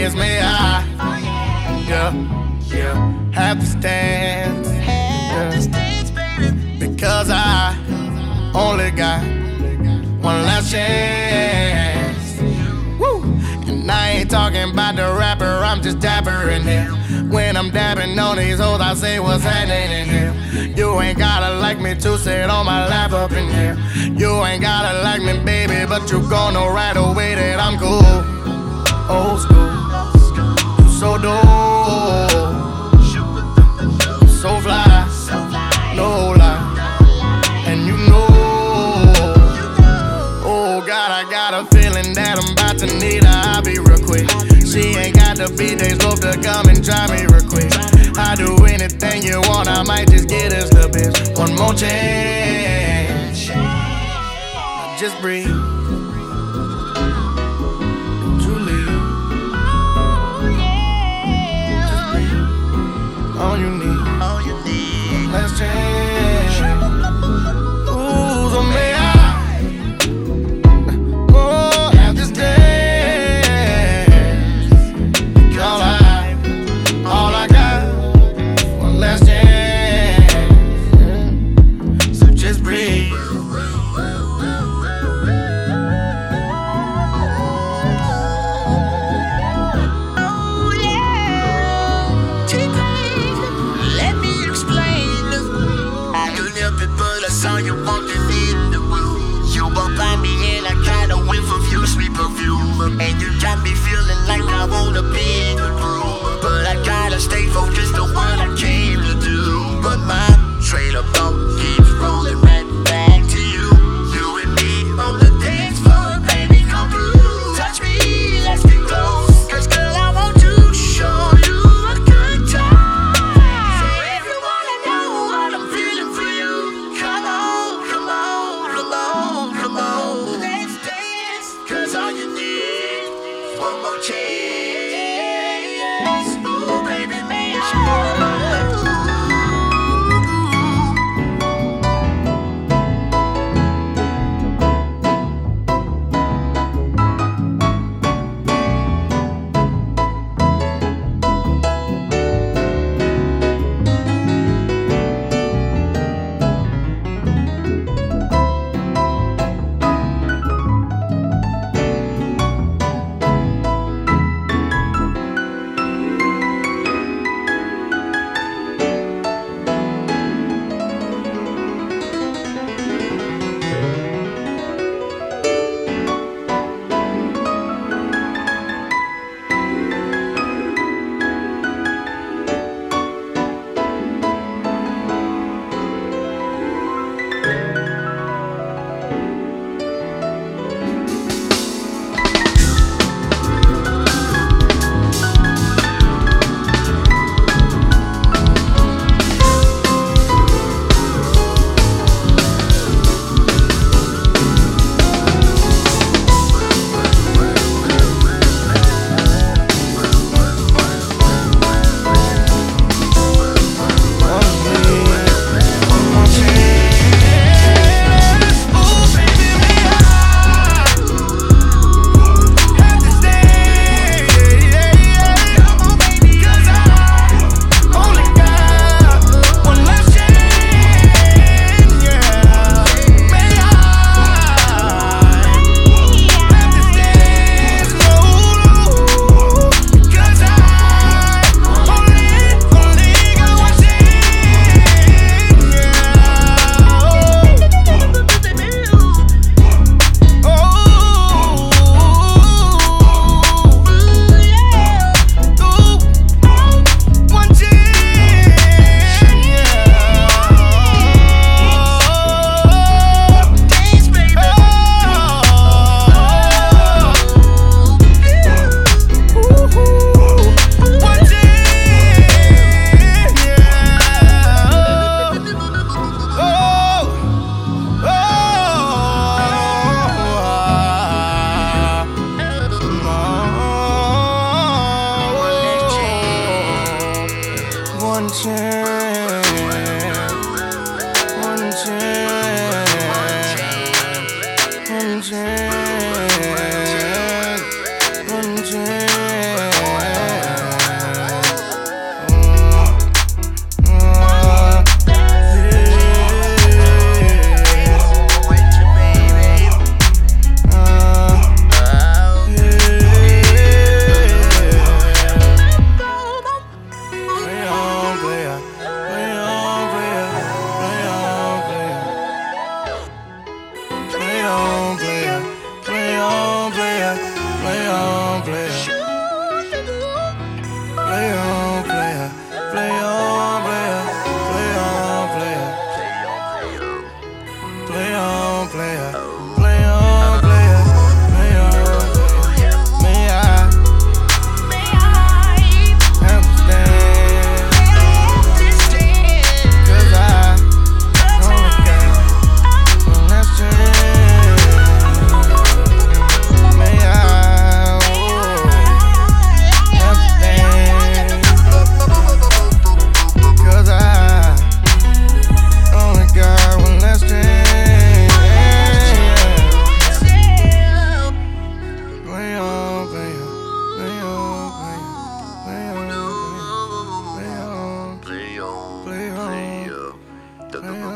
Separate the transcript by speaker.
Speaker 1: chance, may I? Yeah, have to stand. Because I only got one last chance. Woo! And I ain't talking about the rapper, I'm just dapper in here. When I'm dabbing on these hoes, I say what's happening in here. You ain't gotta like me to sit on my lap up in here. You ain't gotta like me, baby, but you gon' know right away that I'm cool. Old school, you so dope, so fly, no lie. And you know, oh God, I got a feeling that I'm about to need her. I'll be real quick. She ain't got the BJ's love to come and drive me real quick. I do anything you want, I might just get this little bitch one more chance. Just breathe. All you need, last chance. Ooh, so may I? Oh, have this dance. All I got, one last chance. So just breathe. on, player. Play on, player. Play on, player. Play on, player. Play on, player. Play on, player. Play on, player. Play on, player. Play on, player. May I understand? 'Cause I only got one last chance. May I understand? 'Cause I only got one last chance. Play on, player. Play on, player. Play on, player. Play on, play on, play on.